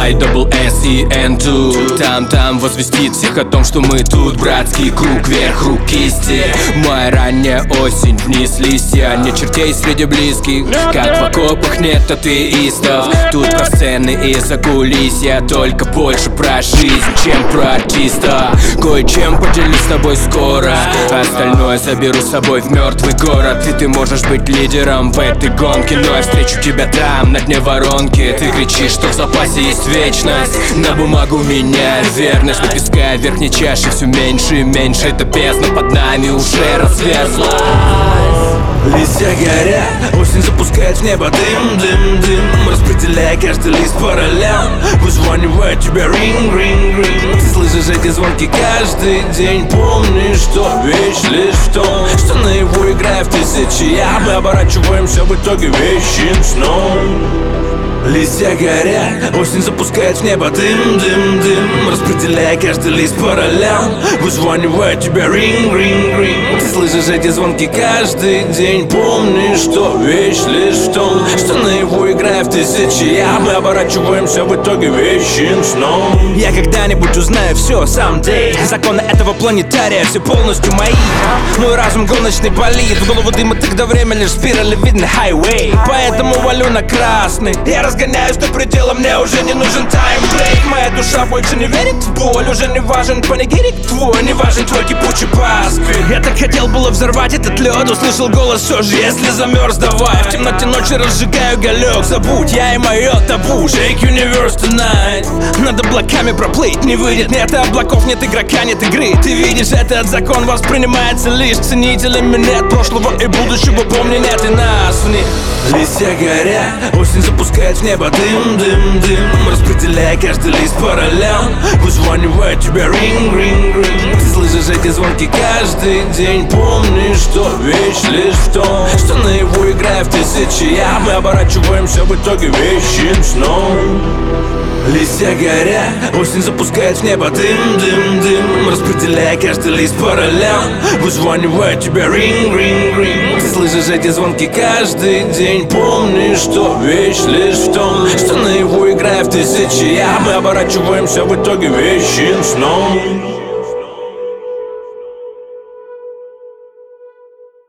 ISSEN2. Там возвестит всех о том, что мы тут. Братский круг, вверх рук кисти. Моя ранняя осень, вниз листья. Нет чертей среди близких, как в окопах нет атеистов. Тут про сцены и закулисья, только больше про жизнь, чем про артиста. Кое-чем поделюсь с тобой скоро, остальное заберу с собой в мертвый город. И ты можешь быть лидером в этой гонке, но я встречу тебя там, на дне воронки. Ты кричишь, что в запасе есть вечность, на бумагу меняя верность. Выпуская в верхней чаше все меньше и меньше. Эта бездна под нами уже разверзлась. Листья горят, осень запускает в небо дым, дым, дым, распределяя каждый лист по ролям. Вызванивает тебя ринг, ринг, ринг. Ты слышишь эти звонки каждый день. Помни, что вещь лишь в том, что наяву играя в тысячи я. Мы оборачиваемся в итоге вещим сном. Листья горят, осень запускает в небо дым, дым, дым, распределяя каждый лист по ролям. Вызванивает тебя ринг, ринг, ринг. Ты слышишь эти звонки каждый день. Помни, что вещь лишь в том, что наяву играя в тысячи я. Мы оборачиваемся в итоге вещим сном. Я когда-нибудь узнаю все someday. Законы этого планетария все полностью мои. Мой разум гоночный болид, в голову дыма тогда время лишь спиралевидный хайвей. Поэтому валю на красный. Я разгоняюсь до предела, мне уже не нужен таймбрейк. Моя душа больше не верит в боль, уже не важен панигирик твой, не важен твой кипучий пасквиль. Я так хотел было взорвать этот лед, услышал голос все же, если замерз, давай. В темноте ночи разжигаю галек, забудь, я и мое табу. Shake universe tonight. Над облаками проплыть не выйдет, нет облаков, нет игрока, нет игры. Ты видишь, этот закон воспринимается лишь ценителями, нет прошлого и будущего, помни, нет и нас в них. Листья горят, осень запускает в небо дым, дым, дым, распределяя каждый лист по ролям. Вызванивает тебя ринг, ринг, ринг. Ты слышишь эти звонки каждый день. Помни, что вещь лишь в том, что наяву играя в тысячи я. Мы оборачиваемся в итоге вещим сном. Листья горят, осень запускает в небо дым, дым, дым, распределяя каждый лист по ролям. Вызванивает тебя ринг, ринг, ринг. Ты слышишь эти звонки каждый день. Помни, что вещь лишь в том, что наяву играя в тысячи я. Мы оборачиваемся в итоге вещим сном.